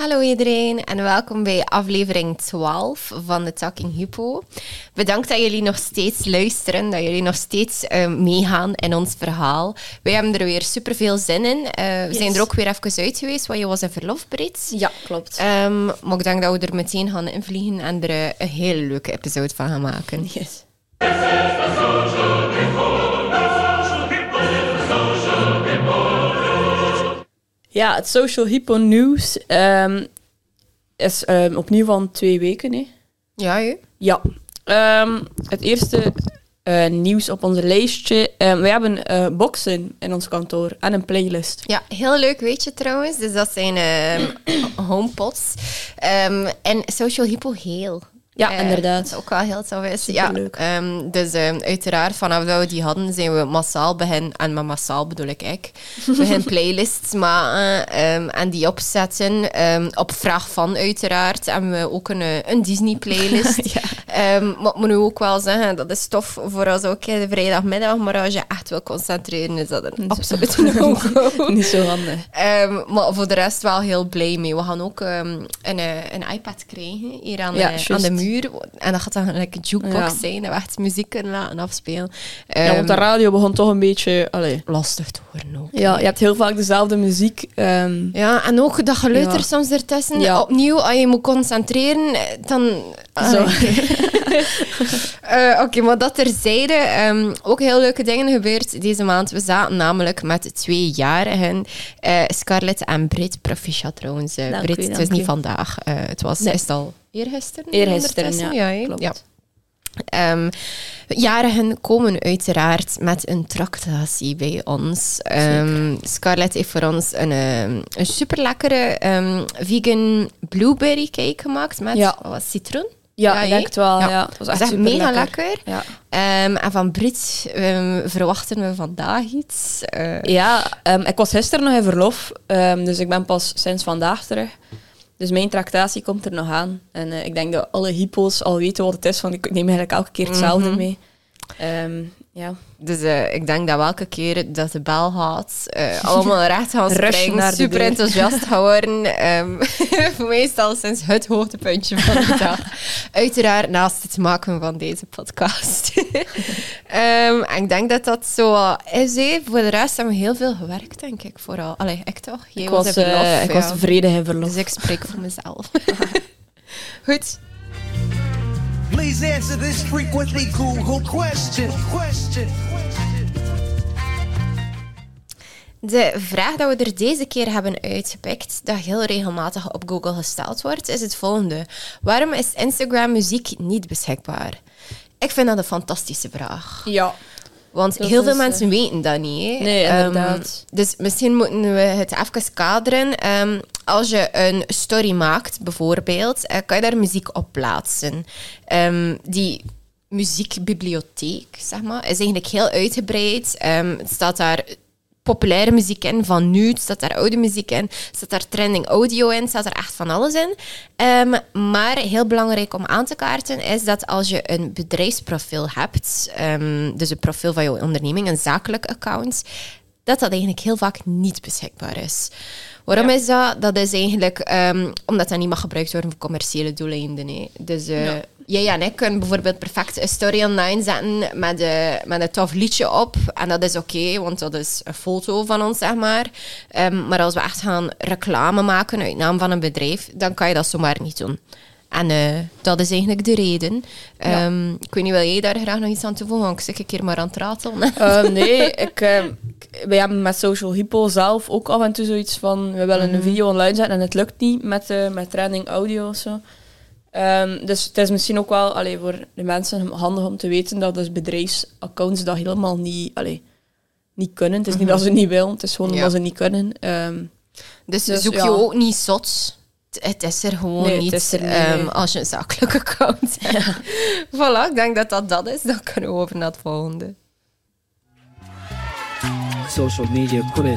Hallo iedereen en welkom bij aflevering 12 van de Talking Hippo. Bedankt dat jullie nog steeds luisteren, dat jullie nog steeds meegaan in ons verhaal. Wij hebben er weer superveel zin in. We zijn er ook weer even uit geweest, want je was in verlof, Brit. Ja, klopt. Maar ik denk dat we er meteen gaan invliegen en er een hele leuke episode van gaan maken. Yes. Ja, het Social Hippo nieuws is opnieuw van 2 weken. Hè? Ja, je? Ja. Het eerste nieuws op onze lijstje. Wij hebben boxen in ons kantoor en een playlist. Ja, heel leuk weetje trouwens. Dus dat zijn HomePods. En Social Hippo heel. Ja, inderdaad. Wat ook wel heel tof is. Superleuk. Ja, dus uiteraard, vanaf dat we die hadden, zijn we massaal en met massaal bedoel ik begin playlists maken en die opzetten. Op vraag van, uiteraard. En we ook een Disney-playlist. Ja. Maar ik moet nu ook wel zeggen, dat is tof voor ons ook de vrijdagmiddag, maar als je echt wil concentreren, is dat een absoluut no-go. Niet zo handig. Maar voor de rest wel heel blij mee. We gaan ook een iPad krijgen hier aan de muur. En dat gaat dan een jukebox zijn, dat we echt muziek kunnen laten afspelen. Ja, want de radio begon toch een beetje lastig te horen ook. Ja, je hebt heel vaak dezelfde muziek. Ja, en ook dat geluid er soms ertussen. Ja. Opnieuw, als je moet concentreren, dan... Oké, maar dat terzijde. Ook heel leuke dingen gebeurd deze maand. We zaten namelijk met 2-jarigen. Scarlett en Brit. Proficiat trouwens. Brit, het was niet vandaag. Het was is het al eergisteren? Eergisteren, ja. Klopt. Ja. Jarigen komen uiteraard met een tractatie bij ons. Scarlett heeft voor ons een super lekkere vegan blueberry cake gemaakt met citroen. Ja, ik denk het wel. Ja. Het was echt mega lekker. Ja. En van Brit verwachten we vandaag iets. Ik was gisteren nog in verlof, dus ik ben pas sinds vandaag terug. Dus mijn tractatie komt er nog aan. En ik denk dat alle hypo's al weten wat het is, want ik neem eigenlijk elke keer hetzelfde mee. Dus ik denk dat welke keer dat de bel gaat, allemaal recht gaan springen, super enthousiast gaan worden. Voor mij is het al sinds het hoogtepuntje van de dag. Uiteraard naast het maken van deze podcast. En ik denk dat dat zo is. Voor de rest hebben we heel veel gewerkt, denk ik. Vooral. Allee, ik toch? Ik was tevreden in verlof. Dus ik spreek voor mezelf. Goed. Please answer this frequently Google question. De vraag dat we er deze keer hebben uitgepikt, dat heel regelmatig op Google gesteld wordt, is het volgende. Waarom is Instagram muziek niet beschikbaar? Ik vind dat een fantastische vraag. Ja. Want heel veel mensen weten dat niet. Hè? Nee, inderdaad. Dus misschien moeten we het even kaderen. Als je een story maakt, bijvoorbeeld, kan je daar muziek op plaatsen. Die muziekbibliotheek, zeg maar, is eigenlijk heel uitgebreid. Het staat daar populaire muziek in van nu, het staat daar oude muziek in, staat daar trending audio in, staat er echt van alles in. Maar heel belangrijk om aan te kaarten is dat als je een bedrijfsprofiel hebt, dus een profiel van jouw onderneming, een zakelijk account, dat eigenlijk heel vaak niet beschikbaar is. Waarom is dat? Dat is eigenlijk omdat dat niet mag gebruikt worden voor commerciële doeleinden. Hè. Dus jij en ik kunnen bijvoorbeeld perfect een story online zetten met een tof liedje op. En dat is oké, want dat is een foto van ons, zeg maar. Maar als we echt gaan reclame maken uit naam van een bedrijf, dan kan je dat zomaar niet doen. En dat is eigenlijk de reden. Ik weet niet, wil jij daar graag nog iets aan toevoegen? Ik zeg een keer maar aan het ratelen. Nee, wij hebben met Social Hippo zelf ook af en toe zoiets van, we willen een video online zetten en het lukt niet met trending audio of zo. Dus het is misschien ook wel voor de mensen handig om te weten dat dus bedrijfsaccounts dat helemaal niet kunnen. Het is niet dat ze niet willen, het is gewoon omdat ze niet kunnen. Dus zoek je ook niet zot. Het is er gewoon niet, als je een zakelijk account hebt. Ja. Voilà, ik denk dat is. Dan kunnen we over naar het volgende. Social media quiz.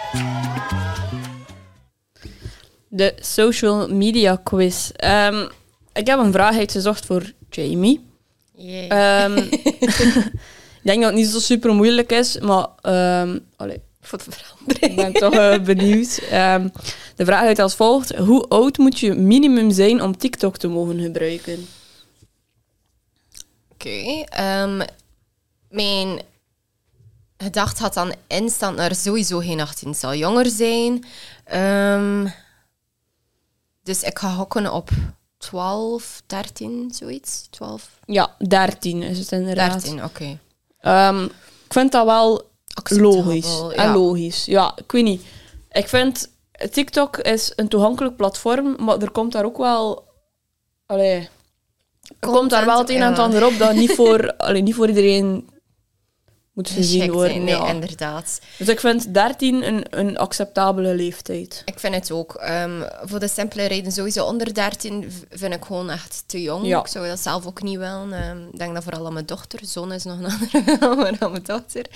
De social media quiz. Ik heb een vraag uitgezocht voor Jamie. Yeah. Ik denk dat het niet zo super moeilijk is, maar Voor de verandering. Ik ben toch benieuwd. De vraag uit als volgt. Hoe oud moet je minimum zijn om TikTok te mogen gebruiken? Oké. Mijn gedachte had dan instant naar sowieso geen 18. Het zal jonger zijn. Dus ik ga gokken op 12, 13, zoiets. 12, Ja, 13 is het inderdaad. 13, oké. Ik vind dat wel Acceptabel, logisch. ja. En logisch. Ja, ik weet niet. Ik vind, TikTok is een toegankelijk platform, maar er komt daar ook wel... Allee, er komt daar wel het een en het ja. ander op dat niet voor iedereen moet gezien Geschikt worden. zijn, nee, ja. inderdaad. Dus ik vind 13 een acceptabele leeftijd. Ik vind het ook. Voor de simpele reden, sowieso onder 13 vind ik gewoon echt te jong. Ja. Ik zou dat zelf ook niet willen. Ik denk dat vooral aan mijn dochter. Zoon is nog een andere, maar aan mijn dochter.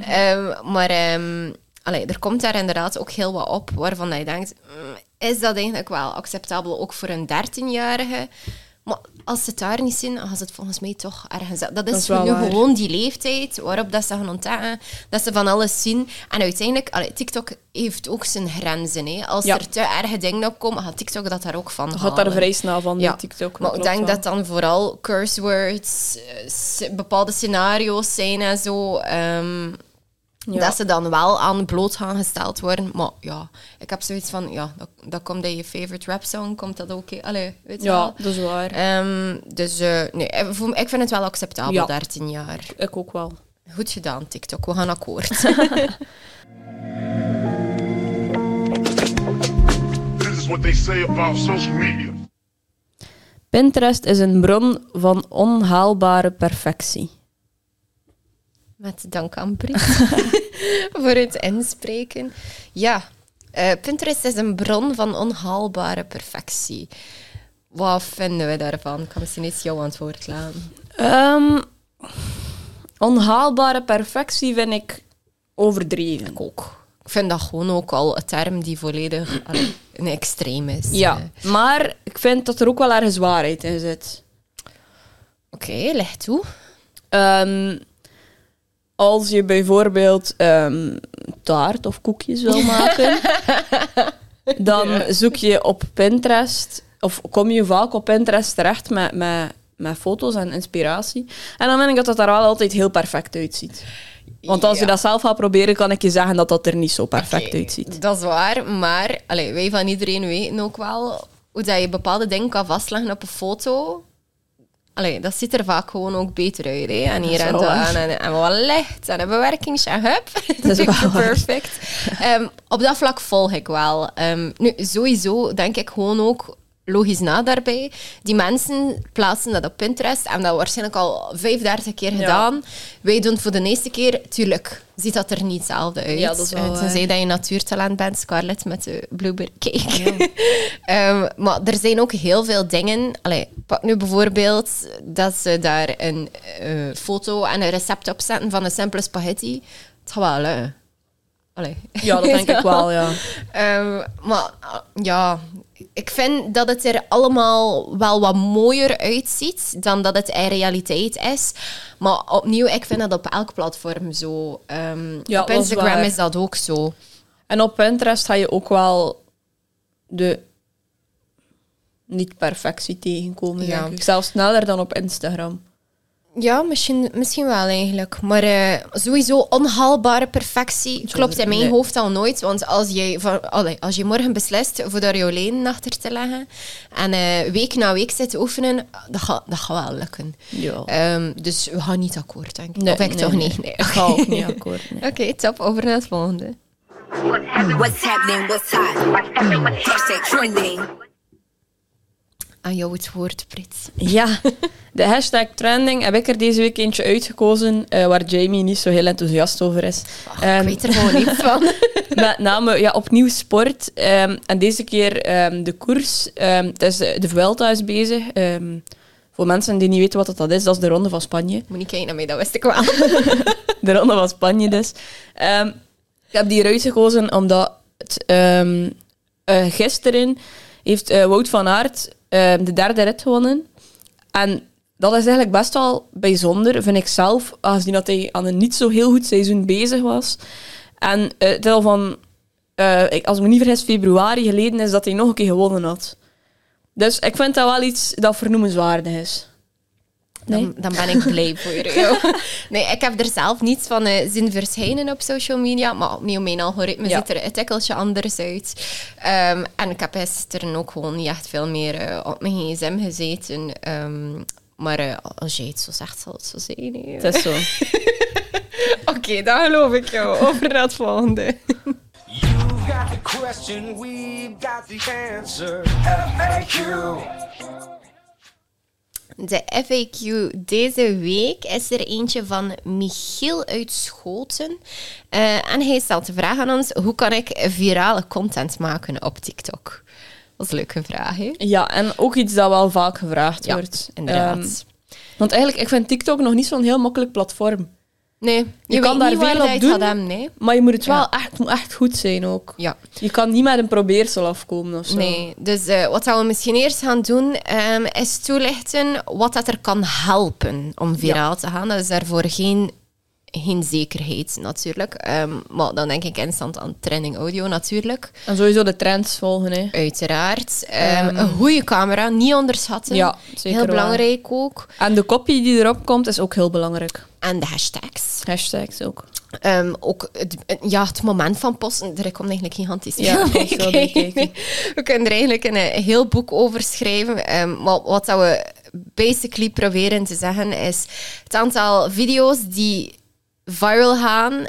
Allee, er komt daar inderdaad ook heel wat op waarvan je denkt, is dat eigenlijk wel acceptabel ook voor een 13-jarige? Maar als ze het daar niet zien, dan gaan ze het volgens mij toch ergens... Dat is wel nu waar. gewoon die leeftijd waarop dat ze gaan ontdekken, dat ze van alles zien. En uiteindelijk, TikTok heeft ook zijn grenzen. Hè. Als Ja. er te erge dingen op komen, gaat TikTok dat daar ook van Dat halen. gaat daar vrij snel van, Ja. TikTok. Maar ik klopt denk wel. dat dan vooral curse words, bepaalde scenario's zijn en zo... Ja. Dat ze dan wel aan bloot gaan gesteld worden. Maar ja, ik heb zoiets van... Ja, dat komt in je favorite rap song. Komt dat ook... Allee, weet je wel. Ja, dat is waar. Dus nee, ik vind het wel acceptabel, Ja. 13 jaar. Ik ook wel. Goed gedaan, TikTok. We gaan akkoord. This is what they say about social media. Pinterest is een bron van onhaalbare perfectie. Met dank aan Brit voor het inspreken. Ja, Pinterest is een bron van onhaalbare perfectie. Wat vinden we daarvan? Ik kan misschien eens jouw antwoord laten. Onhaalbare perfectie vind ik overdreven. Ik ook. Ik vind dat gewoon ook al een term die volledig een extreem is. Ja, maar ik vind dat er ook wel ergens waarheid in zit. Oké, leg toe. Als je bijvoorbeeld taart of koekjes wil maken, dan zoek je op Pinterest, of kom je vaak op Pinterest terecht met foto's en inspiratie. En dan vind ik dat het daar wel altijd heel perfect uitziet. Want als je Ja. dat zelf gaat proberen, kan ik je zeggen dat dat er niet zo perfect Oké, uitziet. Dat is waar, maar wij van iedereen weten ook wel hoe dat je bepaalde dingen kan vastleggen op een foto. Dat ziet er vaak gewoon ook beter uit. Hè? En hier Dat is en wel waar. daar. En wat licht en een bewerking. En hup. Dat is wel waar. Perfect. Op dat vlak volg ik wel. Nu, sowieso denk ik gewoon ook logisch na daarbij. Die mensen plaatsen dat op Pinterest en dat waarschijnlijk al 35 keer gedaan. Wij doen het voor de eerste keer. Tuurlijk ziet dat er niet hetzelfde uit. Ja, dat is wel waar. Tenzij dat je natuurtalent bent, Scarlett, met de blueberry cake. Maar er zijn ook heel veel dingen. Pak nu bijvoorbeeld dat ze daar een foto en een recept op zetten van een simpele spaghetti. Het gaat wel lukken. Ja, dat denk ik wel, ja. Maar ja, ik vind dat het er allemaal wel wat mooier uitziet dan dat het in realiteit is. Maar opnieuw, ik vind dat op elk platform zo. Ja, op dat is Instagram waar. is dat ook zo. En op Pinterest ga je ook wel de niet-perfectie tegenkomen, Ja. denk ik. Zelfs sneller dan op Instagram. Ja, misschien wel eigenlijk. Maar sowieso onhaalbare perfectie klopt in mijn nee. hoofd al nooit. Want als je morgen beslist voor daar jouw lenen achter te leggen en week na week zit te oefenen, dat gaat wel lukken. Ja. Dus we gaan niet akkoord, denk ik. Nee, Of ik nee, toch nee. niet? Nee. Ik ga ook niet akkoord. Nee. Oké, top. Over naar het volgende. What's happening? What's hot? Hashtag trending. Aan jou het woord, Brit. Ja, de hashtag trending heb ik er deze week eentje uitgekozen waar Jamie niet zo heel enthousiast over is. Ik weet er gewoon niet van. Met name opnieuw sport. En deze keer de koers. Het is de Vuelta is bezig. Voor mensen die niet weten wat dat is de Ronde van Spanje. Moet niet kijken naar mij, dat wist ik wel. De Ronde van Spanje dus. Ik heb die eruit gekozen omdat gisteren heeft Wout van Aert de derde rit gewonnen. En dat is eigenlijk best wel bijzonder, vind ik zelf, aangezien dat hij aan een niet zo heel goed seizoen bezig was. En het is al van, als ik me niet vergis, februari geleden is dat hij nog een keer gewonnen had. Dus ik vind dat wel iets dat vernoemenswaardig is. Nee? Dan ben ik blij voor jou. Nee, ik heb er zelf niets van zien verschijnen op social media, maar opnieuw, mijn algoritme ziet er een tikkeltje anders uit. En ik heb gisteren ook gewoon niet echt veel meer op mijn gsm gezeten. Maar als jij het zo zegt, zal het zo zijn. Hè. Het is zo. Oké, dan geloof ik jou. Over naar het volgende. You got the question, we've got the answer. FAQ. De FAQ deze week is er eentje van Michiel uit Schoten. En hij stelt de vraag aan ons: hoe kan ik virale content maken op TikTok? Dat is een leuke vraag, hè? Ja, en ook iets dat wel vaak gevraagd Ja, wordt. inderdaad. Want eigenlijk, ik vind TikTok nog niet zo'n heel makkelijk platform. Nee, Je kan daar veel op doen, Hem, nee. maar je moet het wel echt goed zijn ook. Ja. Je kan niet met een probeersel afkomen of zo. Nee, dus wat we misschien eerst gaan doen, is toelichten wat dat er kan helpen om viraal te gaan. Dat is daarvoor geen zekerheid, natuurlijk. Maar dan denk ik instant aan trending audio, natuurlijk. En sowieso de trends volgen, hè. Uiteraard. Een goede camera, niet onderschatten. Ja, zeker heel wel. belangrijk ook. En de copy die erop komt, is ook heel belangrijk. En de hashtags. Hashtags ook. Ook het moment van posten, er komt eigenlijk gigantisch Ja, veel ik bij heb veel bij kijken. gekeken. We kunnen er eigenlijk een heel boek over schrijven. Maar wat dat we basically proberen te zeggen is het aantal video's die viral gaan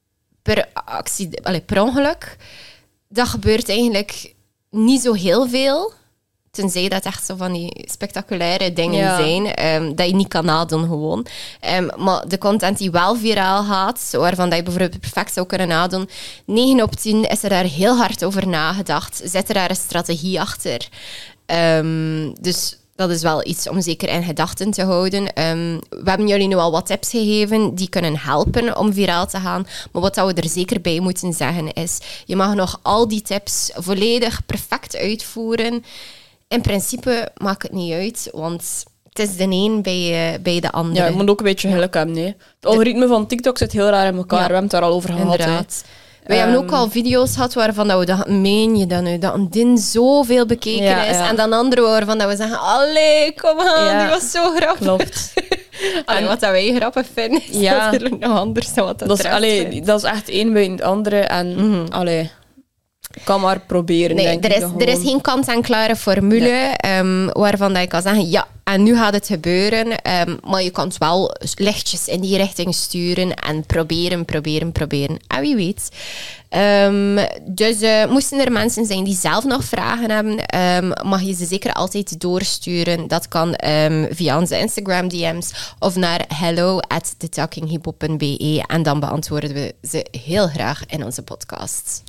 per ongeluk, dat gebeurt eigenlijk niet zo heel veel. Tenzij dat echt zo van die spectaculaire dingen zijn, dat je niet kan nadoen gewoon. Maar de content die wel viraal gaat, waarvan dat je bijvoorbeeld perfect zou kunnen nadoen, 9 op 10 is er daar heel hard over nagedacht. Zit er daar een strategie achter? Dus dat is wel iets om zeker in gedachten te houden. We hebben jullie nu al wat tips gegeven die kunnen helpen om viraal te gaan. Maar wat we er zeker bij moeten zeggen is, je mag nog al die tips volledig perfect uitvoeren. In principe maakt het niet uit, want het is de een bij de andere. Ja, je moet ook een beetje geluk hebben, nee. Het algoritme van TikTok zit heel raar in elkaar. Ja. We hebben het daar al over gehad. Inderdaad. Wij hebben ook al video's gehad waarvan dat we dachten, meen je dat nu? Dat een din zoveel bekeken Ja, is. ja. En dan andere waarvan dat we zeggen, allee, kom aan, Ja. die was zo grappig. Klopt. Allee, wat dat wij grappig vinden, is Ja. natuurlijk nog anders dan wat dat Dat is, de rest allee, vindt. dat is echt één bij het andere. En kan maar proberen, Nee, denk ik. er is geen kant-en-klare formule waarvan dat je kan zeggen, ja, en nu gaat het gebeuren. Maar je kan het wel lichtjes in die richting sturen en proberen. En wie weet. Dus moesten er mensen zijn die zelf nog vragen hebben, mag je ze zeker altijd doorsturen. Dat kan via onze Instagram DM's of naar hello@thetalkinghippo.be en dan beantwoorden we ze heel graag in onze podcast.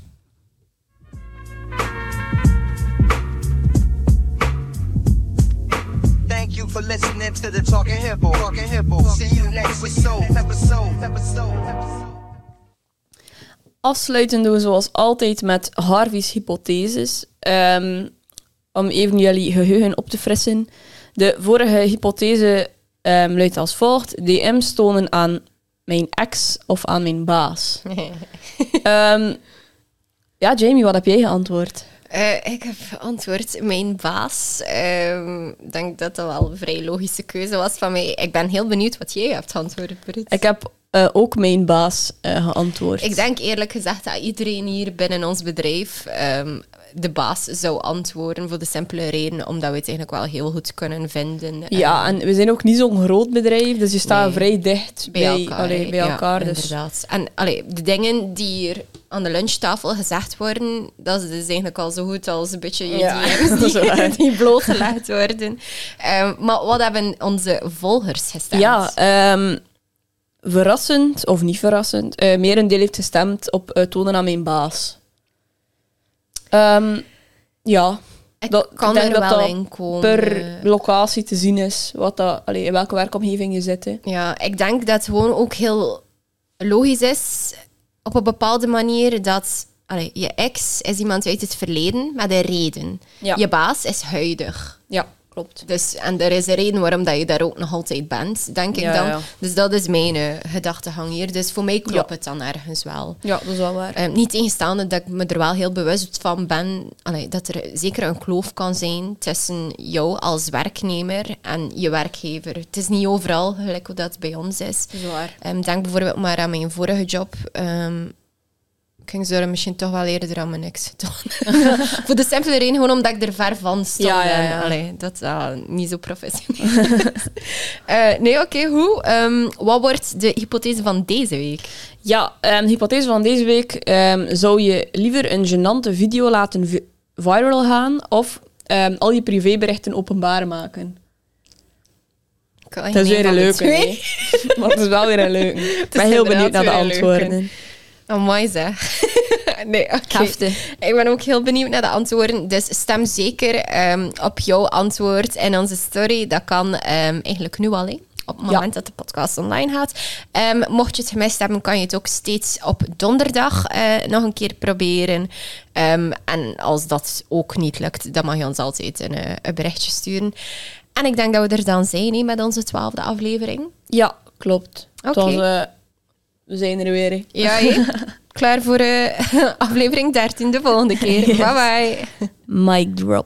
Thank you for listening to the Talking Hippo. Talking Hippo. See you next episode. Afsluiten doen we zoals altijd met Harvey's hypotheses. Om even jullie geheugen op te frissen. De vorige hypothese luidt als volgt. DM's tonen aan mijn ex of aan mijn baas. Ja, Jamie, wat heb jij geantwoord? Ik heb antwoord, mijn baas. Ik denk dat dat wel een vrij logische keuze was van mij. Ik ben heel benieuwd wat jij hebt geantwoord, Britt. Ik heb ook mijn baas geantwoord. Ik denk eerlijk gezegd dat iedereen hier binnen ons bedrijf de baas zou antwoorden voor de simpele reden omdat we het eigenlijk wel heel goed kunnen vinden. Ja, en we zijn ook niet zo'n groot bedrijf, dus je staat vrij dicht bij elkaar. Ja, Dus. inderdaad. En de dingen die hier aan de lunchtafel gezegd worden, dat is dus eigenlijk al zo goed als een beetje je DM's dat is waar. die blootgelegd worden. Maar wat hebben onze volgers gestemd? Ja, verrassend, of niet verrassend, merendeel heeft gestemd op tonen aan mijn baas. Ja, ik denk kan er dat wel dat in komen. per locatie te zien is, wat dat, in welke werkomgeving je zit. Hè. Ja, ik denk dat het gewoon ook heel logisch is, op een bepaalde manier, dat je ex is iemand uit het verleden met een reden. Ja. Je baas is huidig. Ja. Klopt. Dus, en er is een reden waarom dat je daar ook nog altijd bent, denk ik Ja, dan. ja. Dus dat is mijn gedachtegang hier. Dus voor mij klopt Ja. het dan ergens wel. Ja, dat is wel waar. Niet tegenstaande dat ik me er wel heel bewust van ben dat er zeker een kloof kan zijn tussen jou als werknemer en je werkgever. Het is niet overal gelijk hoe dat bij ons is. Dat is waar. Denk bijvoorbeeld maar aan mijn vorige job. Ik ging zo misschien toch wel eerder aan mijn ex doen. Voor de simpele reden, gewoon omdat ik er ver van stond. Ja. En, dat is niet zo professioneel. Nee, oké, goed. Wat wordt de hypothese van deze week? Ja, de hypothese van deze week. Zou je liever een gênante video laten viral gaan of al je privéberichten openbaar maken? Dat is weer een leuke. Nee? Maar het is wel weer een leuke. Ik ben heel benieuwd naar de antwoorden. Amai zeg. Nee, oké. Heftig. Ik ben ook heel benieuwd naar de antwoorden. Dus stem zeker op jouw antwoord in onze story. Dat kan eigenlijk nu al, hè. Op het moment dat de podcast online gaat. Mocht je het gemist hebben, kan je het ook steeds op donderdag nog een keer proberen. En als dat ook niet lukt, dan mag je ons altijd een berichtje sturen. En ik denk dat we er dan zijn, hè, met onze 12e aflevering. Ja, klopt. Oké. We zijn er weer. Hè. Ja, hè? Klaar voor aflevering 13 de volgende keer. Yes. Bye bye. Mic drop.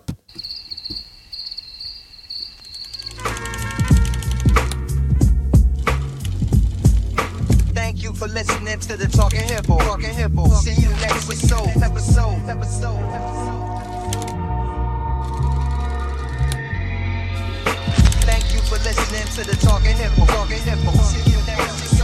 Thank you for listening to the Talking Hippo. Talking Hippo. See you next episode. Thank you for listening to the Talking Hippo. Talking Hippo. See you next.